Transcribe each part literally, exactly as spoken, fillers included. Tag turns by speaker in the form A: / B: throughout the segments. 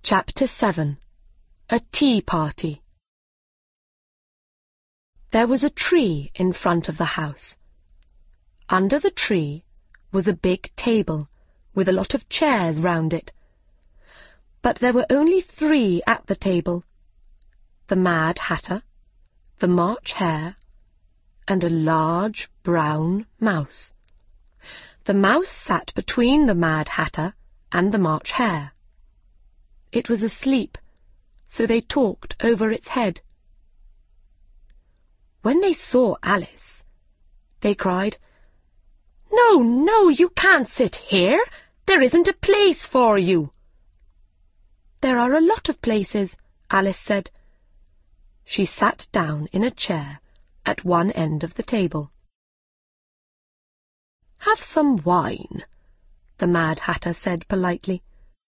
A: Chapter seven. A Tea Party. There was a tree in front of the house. Under the tree was a big table with a lot of chairs round it. But there were only three at the table: the Mad Hatter, the March Hare, and a large brown mouse. The mouse sat between the Mad Hatter and the March Hare. It was asleep, so they talked over its head. When they saw Alice, they cried, "No, no, you can't sit here. There isn't a place for you." "There are a lot of places," Alice said. She sat down in a chair at one end of the table. "Have some wine," the Mad Hatter said politely.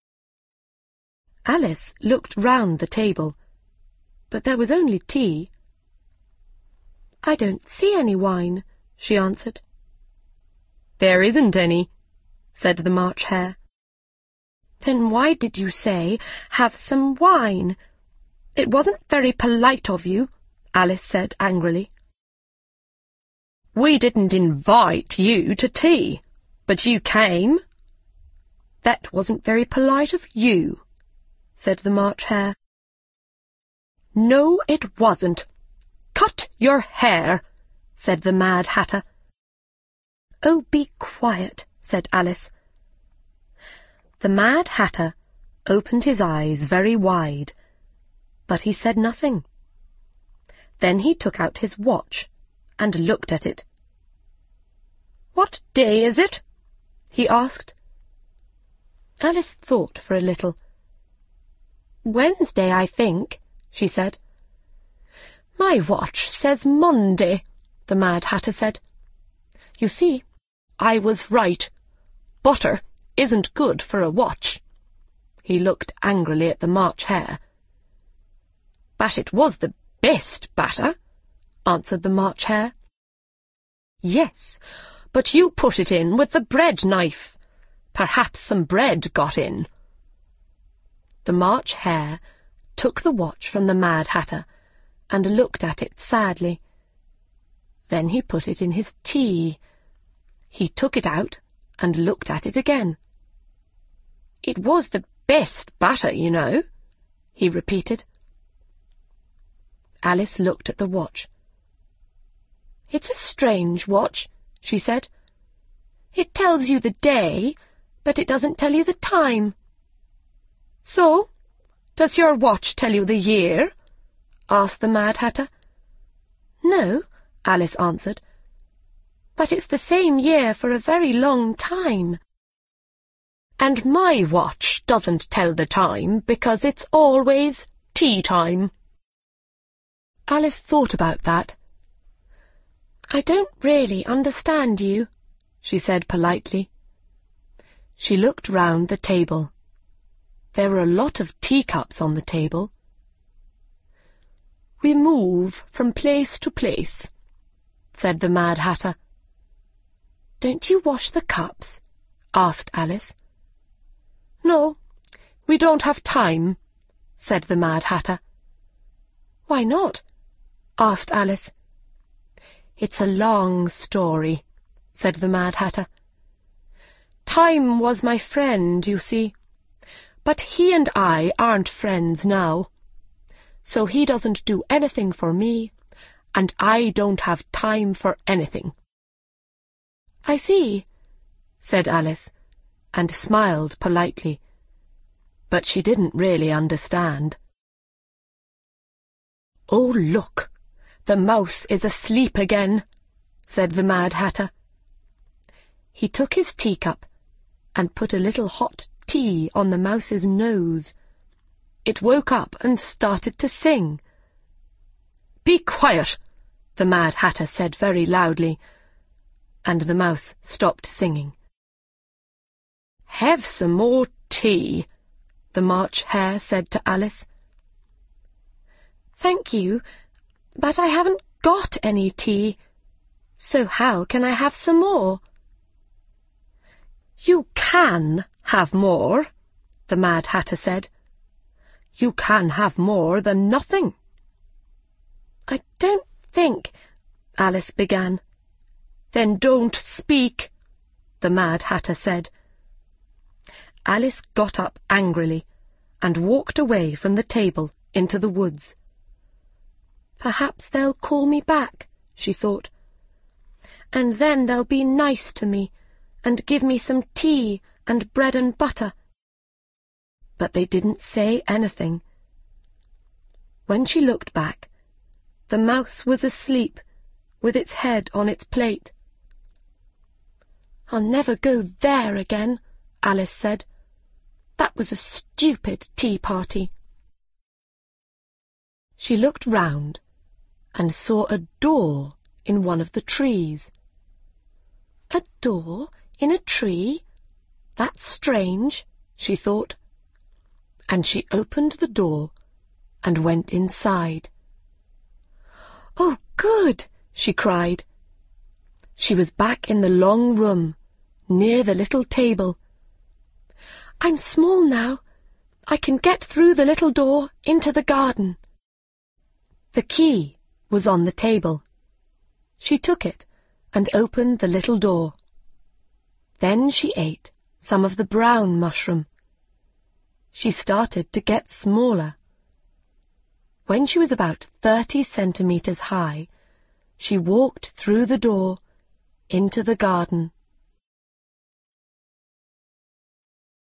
A: Alice looked round the table, but there was only tea. "I don't see any wine," she answered. "There isn't any," said the March Hare. "Then why did you say, 'Have some wine'? It wasn't very polite of you," Alice said angrily. "We didn't invite you to tea, but you came." "That wasn't very polite of you," said the March Hare. "No, it wasn't. Cut your hair," said the Mad Hatter. "Oh, be quiet," said Alice. The Mad Hatter opened his eyes very wide, but he said nothing. Then he took out his watch and looked at it. "What day is it?" he asked. Alice thought for a little. "Wednesday, I think," she said. "My watch says Monday," the Mad Hatter said. "You see, I was right. Butter isn't good for a watch." He looked angrily at the March Hare. "But it was the best batter," answered the March Hare. "Yes, but you put it in with the bread knife. Perhaps some bread got in." The March Hare took the watch from the Mad Hatter and looked at it sadly. Then he put it in his tea. He took it out and looked at it again. "It was the best batter, you know," he repeated. Alice looked at the watch. "It's a strange watch," she said. "It tells you the day, but it doesn't tell you the time." "So, does your watch tell you the year?" asked the Mad Hatter. "No," Alice answered, "but it's the same year for a very long time." "And my watch doesn't tell the time because it's always tea time." Alice thought about that. "I don't really understand you," she said politely. She looked round the table. There were a lot of teacups on the table. "We move from place to place," said the Mad Hatter. "Don't you wash the cups?" asked Alice. "No, we don't have time," said the Mad Hatter. "Why not?" asked Alice. "It's a long story," said the Mad Hatter. "Time was my friend, you see. But he and I aren't friends now. So he doesn't do anything for me, and I don't have time for anything." "I see," said Alice, and smiled politely. But she didn't really understand. "Oh, look, the mouse is asleep again," said the Mad Hatter. He took his teacup and put a little hot tea on the mouse's nose. It woke up and started to sing. "Be quiet," the Mad Hatter said very loudly, and the mouse stopped singing. "Have some more tea," the March Hare said to Alice. "Thank you, but I haven't got any tea, so how can I have some more?" "You can have more," the Mad Hatter said. You can have more than nothing. I don't think, Alice began. Then don't speak, the Mad Hatter said. Alice got up angrily and walked away from the table into the woods. Perhaps they'll call me back, she thought, and then they'll be nice to me and give me some tea and bread and butter. But they didn't say anything. When she looked back, the mouse was asleep with its head on its plate. I'll never go there again, Alice said. That was a stupid tea party. She looked round and saw a door in one of the trees. A door in a tree? That's strange, she thought. And she opened the door and went inside. Oh, good, she cried. She was back in the long room, near the little table. I'm small now. I can get through the little door into the garden. The key was on the table. She took it and opened the little door. Then she ate some of the brown mushroom. She started to get smaller. When she was about thirty centimetres high, she walked through the door into the garden.